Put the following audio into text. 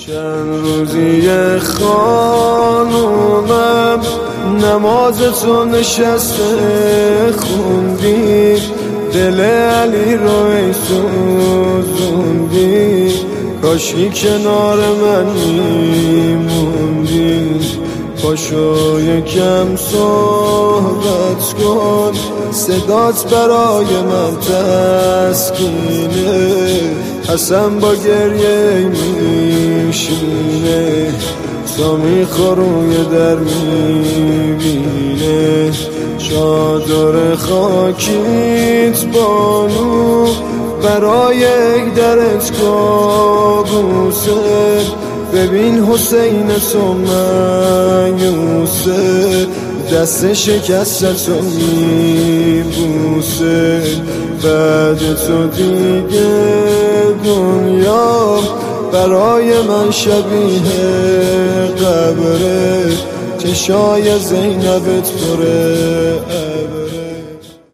چند روزی خانومم نماز تو نشسته خوندی، دل علی رو ای سوزوندی، کاشی کنار من میموندی. پاشو یکم صحبت کن، صدات برای من تسکینه، حسن با گریه میشینه، تا میخوروی در میبینه. چادر خاکیت بانو برای یک درت کابوسه، ببین حسین تو مایوسه، دست شکستتو میبوسه. بعد تو دیگه دنیا برای من شبیه قبره، چشای زینبت پره